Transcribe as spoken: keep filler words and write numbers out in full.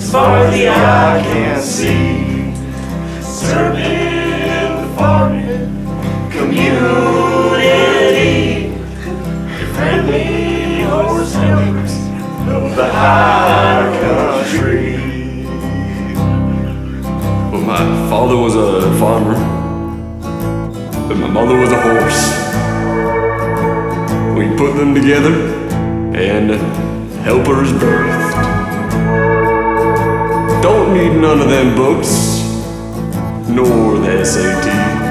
as far as the eye can see. Serving, farming, community, friendly horse helpers of the high country. Well, my father was a farmer, but my mother was a horse. We put them together, and helpers birthed. Don't need none of them books, nor the S A T.